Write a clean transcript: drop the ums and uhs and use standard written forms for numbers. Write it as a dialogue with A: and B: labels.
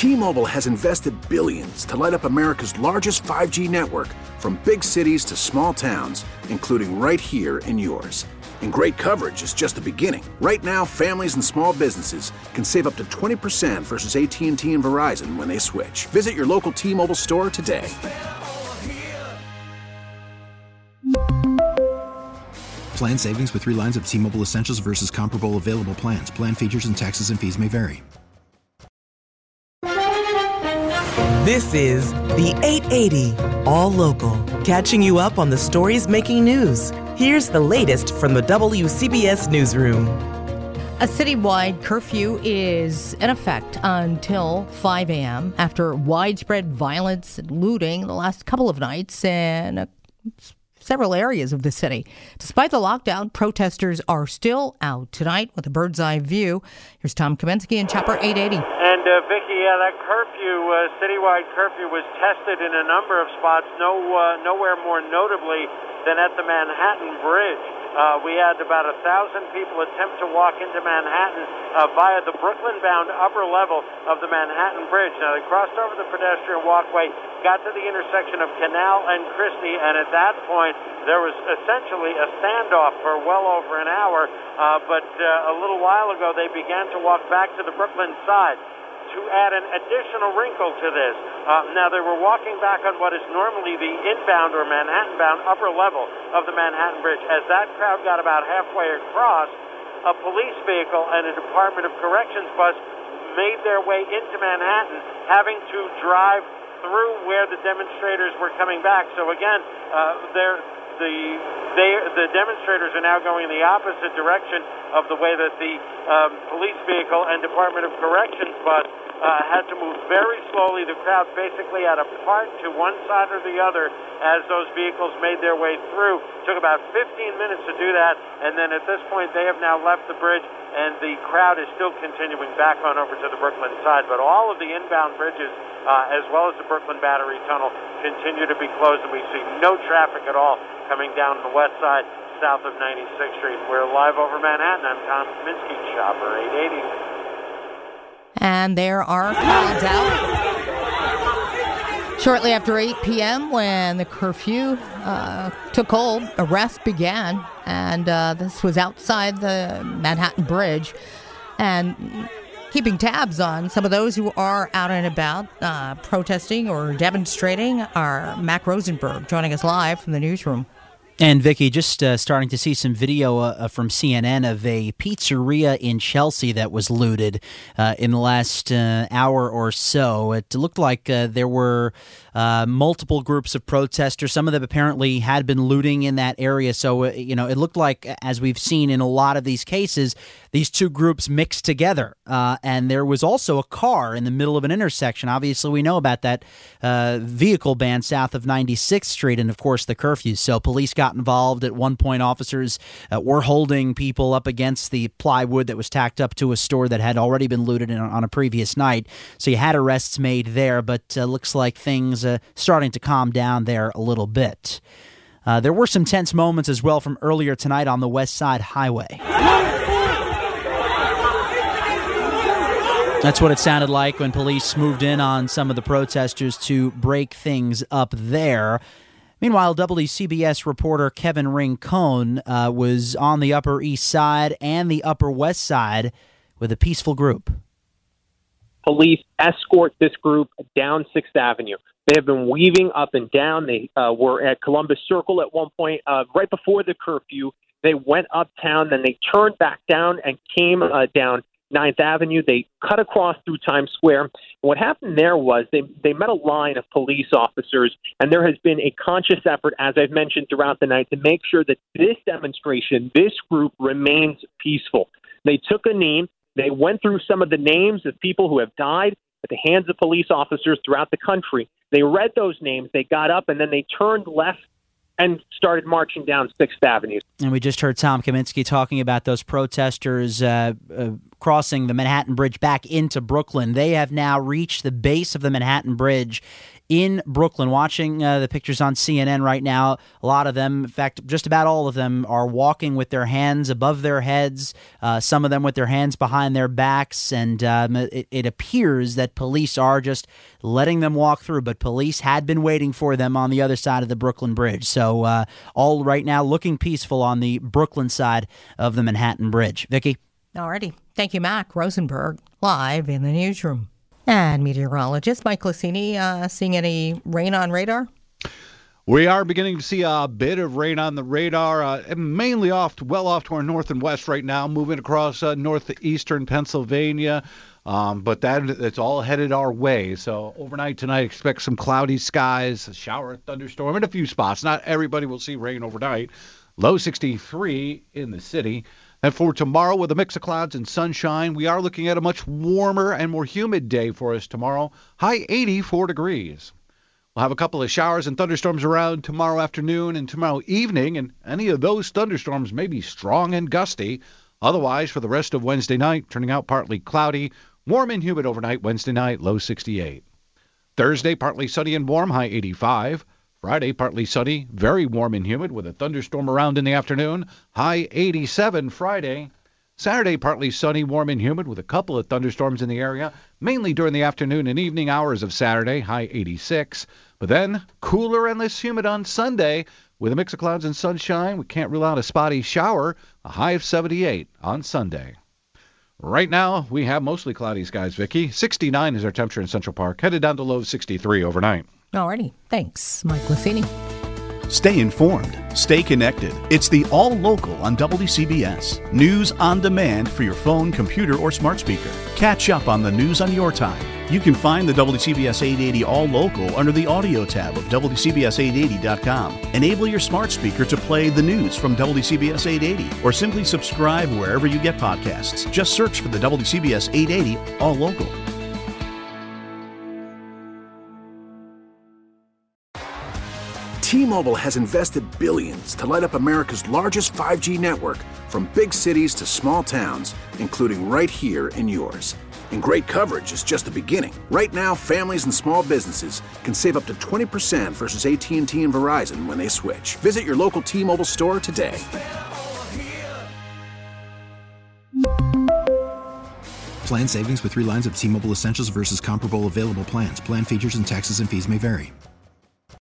A: T-Mobile has invested billions to light up America's largest 5G network, from big cities to small towns, including right here in yours. And great coverage is just the beginning. Right now, families and small businesses can save up to 20% versus AT&T and Verizon when they switch. Visit your local T-Mobile store today.
B: Plan savings with 3 lines of T-Mobile Essentials versus comparable available plans. Plan features and taxes and fees may vary.
C: This is the 880 All Local, catching you up on the stories making news. Here's the latest from the WCBS Newsroom.
D: A citywide curfew is in effect until 5 a.m. after widespread violence and looting the last couple of nights in several areas of the city. Despite the lockdown, protesters are still out tonight with a bird's eye view. Here's Tom Kaminsky in Chopper 880.
E: And Vicki, that curfew, citywide curfew, was tested in a number of spots, nowhere more notably than at the Manhattan Bridge. We had about 1,000 people attempt to walk into Manhattan via the Brooklyn-bound upper level of the Manhattan Bridge. Now, they crossed over the pedestrian walkway, got to the intersection of Canal and Christie, and at that point, there was essentially a standoff for well over an hour. But a little while ago, they began to walk back to the Brooklyn side. To add an additional wrinkle to this, now they were walking back on what is normally the inbound or Manhattan-bound upper level of the Manhattan Bridge. As that crowd got about halfway across, a police vehicle and a Department of Corrections bus made their way into Manhattan, having to drive through where the demonstrators were coming back. So again, the demonstrators are now going in the opposite direction of the way that the police vehicle and Department of Corrections bus had to move very slowly. The crowd basically had to part to one side or the other as those vehicles made their way through. Took about 15 minutes to do that, and then at this point they have now left the bridge, and the crowd is still continuing back on over to the Brooklyn side. But all of the inbound bridges, as well as the Brooklyn Battery Tunnel, continue to be closed, and we see no traffic at all coming down the west side, south of 96th Street. We're live over Manhattan. I'm Tom Kaminsky, Chopper 880.
D: And there are crowds out. Shortly after 8 p.m., when the curfew took hold, arrests began. And this was outside the Manhattan Bridge. And keeping tabs on some of those who are out and about protesting or demonstrating are Mac Rosenberg joining us live from the newsroom.
F: And Vicki, just starting to see some video from CNN of a pizzeria in Chelsea that was looted in the last hour or so. It looked like there were multiple groups of protesters. Some of them apparently had been looting in that area. So, it looked like, as we've seen in a lot of these cases, these two groups mixed together. And there was also a car in the middle of an intersection. Obviously, we know about that vehicle ban south of 96th Street and, of course, the curfew. So police got involved. At one point, officers were holding people up against the plywood that was tacked up to a store that had already been looted on a previous night. So you had arrests made there, but looks like things starting to calm down there a little bit. There were some tense moments as well from earlier tonight on the West Side Highway. That's what it sounded like when police moved in on some of the protesters to break things up there. Meanwhile, WCBS reporter Kevin Rincon was on the Upper East Side and the Upper West Side with a peaceful group.
G: Police escort this group down 6th Avenue. They have been weaving up and down. They were at Columbus Circle at one point. Right before the curfew, they went uptown, then they turned back down and came down 9th Avenue. They cut across through Times Square. And what happened there was they met a line of police officers, and there has been a conscious effort, as I've mentioned throughout the night, to make sure that this demonstration, this group, remains peaceful. They took a knee. They went through some of the names of people who have died at the hands of police officers throughout the country. They read those names. They got up, and then they turned left and started marching down 6th Avenue.
F: And we just heard Tom Kaminsky talking about those protesters crossing the Manhattan Bridge back into Brooklyn. They have now reached the base of the Manhattan Bridge in Brooklyn. Watching the pictures on CNN right now, a lot of them, in fact, just about all of them, are walking with their hands above their heads, some of them with their hands behind their backs, and it appears that police are just letting them walk through, but police had been waiting for them on the other side of the Brooklyn Bridge. So all right now looking peaceful on the Brooklyn side of the Manhattan Bridge. Vicki?
D: Alrighty. Thank you, Mac Rosenberg, live in the newsroom. And meteorologist Mike Lucini, seeing any rain on radar?
H: We are beginning to see a bit of rain on the radar, mainly off to our north and west right now, moving across northeastern Pennsylvania. But it's all headed our way. So overnight tonight, expect some cloudy skies, a shower, thunderstorm in a few spots. Not everybody will see rain overnight. Low 63 in the city. And for tomorrow, with a mix of clouds and sunshine, we are looking at a much warmer and more humid day for us tomorrow. High 84 degrees. We'll have a couple of showers and thunderstorms around tomorrow afternoon and tomorrow evening, and any of those thunderstorms may be strong and gusty. Otherwise, for the rest of Wednesday night, turning out partly cloudy, warm and humid overnight Wednesday night, low 68. Thursday, partly sunny and warm, high 85. Friday, partly sunny, very warm and humid with a thunderstorm around in the afternoon, high 87 Friday. Saturday, partly sunny, warm and humid with a couple of thunderstorms in the area, mainly during the afternoon and evening hours of Saturday, high 86. But then cooler and less humid on Sunday with a mix of clouds and sunshine. We can't rule out a spotty shower, a high of 78 on Sunday. Right now, we have mostly cloudy skies, Vicki. 69 is our temperature in Central Park, headed down to low 63 overnight.
D: Alrighty. Thanks, Mike Lucini.
I: Stay informed. Stay connected. It's the All Local on WCBS. News on demand for your phone, computer, or smart speaker. Catch up on the news on your time. You can find the WCBS 880 All Local under the audio tab of WCBS880.com. Enable your smart speaker to play the news from WCBS 880 or simply subscribe wherever you get podcasts. Just search for the WCBS 880 All Local.
A: T-Mobile has invested billions to light up America's largest 5G network, from big cities to small towns, including right here in yours. And great coverage is just the beginning. Right now, families and small businesses can save up to 20% versus AT&T and Verizon when they switch. Visit your local T-Mobile store today.
B: Plan savings with 3 lines of T-Mobile Essentials versus comparable available plans. Plan features and taxes and fees may vary.